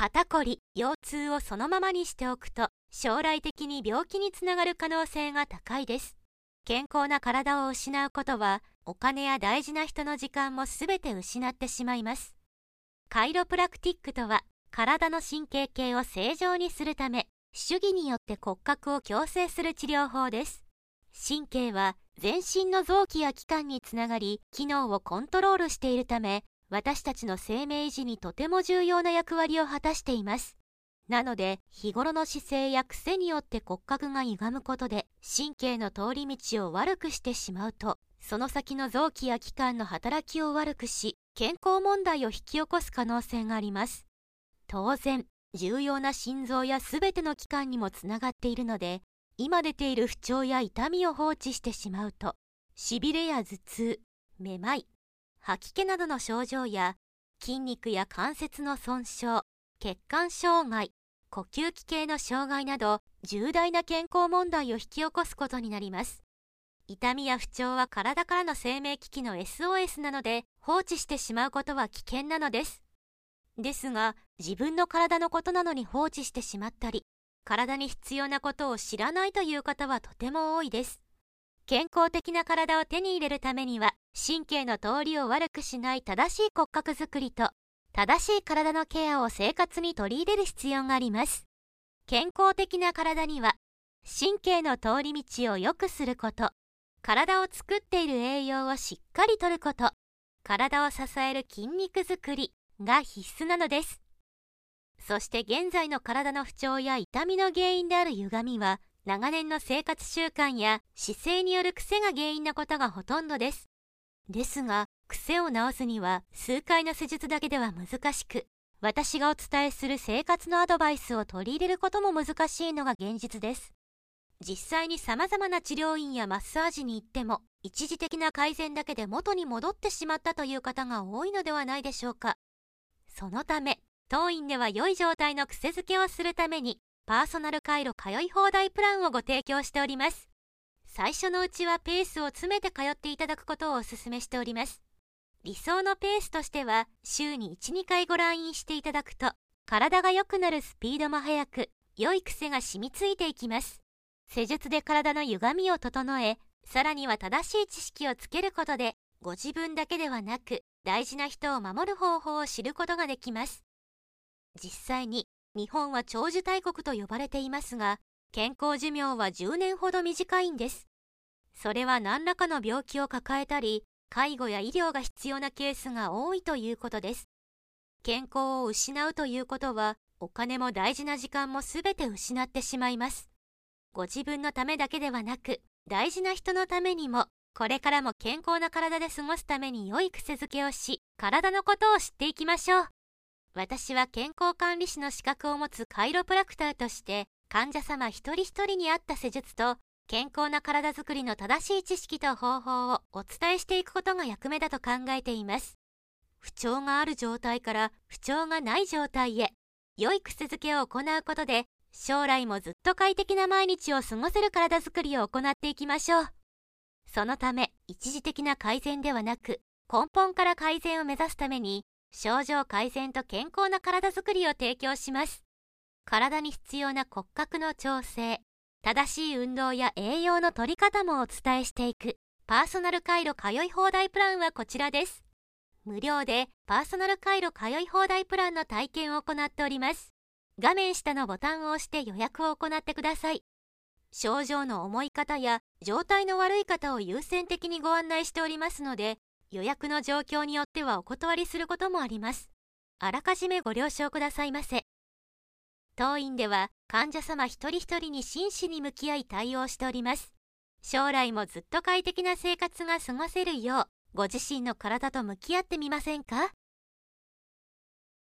肩こり、腰痛をそのままにしておくと、将来的に病気につながる可能性が高いです。健康な体を失うことは、お金や大事な人の時間もすべて失ってしまいます。カイロプラクティックとは、体の神経系を正常にするため、手技によって骨格を矯正する治療法です。神経は全身の臓器や器官につながり、機能をコントロールしているため、私たちの生命維持にとても重要な役割を果たしています。なので、日頃の姿勢や癖によって骨格が歪むことで、神経の通り道を悪くしてしまうと、その先の臓器や器官の働きを悪くし、健康問題を引き起こす可能性があります。当然、重要な心臓やすべての器官にもつながっているので、今出ている不調や痛みを放置してしまうと、しびれや頭痛、めまい、吐き気などの症状や、筋肉や関節の損傷、血管障害、呼吸器系の障害など、重大な健康問題を引き起こすことになります。痛みや不調は体からの生命危機の SOS なので、放置してしまうことは危険なのです。ですが、自分の体のことなのに放置してしまったり、体に必要なことを知らないという方はとても多いです。健康的な体を手に入れるためには、神経の通りを悪くしない正しい骨格づくりと、正しい体のケアを生活に取り入れる必要があります。健康的な体には、神経の通り道を良くすること、体を作っている栄養をしっかりとること、体を支える筋肉づくりが必須なのです。そして現在の体の不調や痛みの原因である歪みは、長年の生活習慣や姿勢による癖が原因なことがほとんどです。ですが、癖を治すには数回の施術だけでは難しく、私がお伝えする生活のアドバイスを取り入れることも難しいのが現実です。実際に様々な治療院やマッサージに行っても、一時的な改善だけで元に戻ってしまったという方が多いのではないでしょうか。そのため、当院では良い状態の癖づけをするために、パーソナルカイロ通い放題プランをご提供しております。最初のうちはペースを詰めて通っていただくことをお勧めしております。理想のペースとしては、週に1、2回ご来院していただくと、体が良くなるスピードも速く、良い癖が染みついていきます。施術で体の歪みを整え、さらには正しい知識をつけることで、ご自分だけではなく、大事な人を守る方法を知ることができます。実際に、日本は長寿大国と呼ばれていますが、健康寿命は10年ほど短いんです。それは何らかの病気を抱えたり、介護や医療が必要なケースが多いということです。健康を失うということは、お金も大事な時間もすべて失ってしまいます。ご自分のためだけではなく、大事な人のためにも、これからも健康な体で過ごすために良い癖づけをし、体のことを知っていきましょう。私は健康管理士の資格を持つカイロプラクターとして、患者様一人一人に合った施術と、健康な体づくりの正しい知識と方法をお伝えしていくことが役目だと考えています。不調がある状態から不調がない状態へ、良い癖づけを行うことで、将来もずっと快適な毎日を過ごせる体づくりを行っていきましょう。そのため、一時的な改善ではなく、根本から改善を目指すために、症状改善と健康な体づくりを提供します。体に必要な骨格の調整、正しい運動や栄養の取り方もお伝えしていく、パーソナルカイロ通い放題プランはこちらです。無料でパーソナルカイロ通い放題プランの体験を行っております。画面下のボタンを押して予約を行ってください。症状の重い方や状態の悪い方を優先的にご案内しておりますので、予約の状況によってはお断りすることもあります。あらかじめご了承くださいませ。当院では患者様一人一人に真摯に向き合い対応しております。将来もずっと快適な生活が過ごせるよう、ご自身の体と向き合ってみませんか？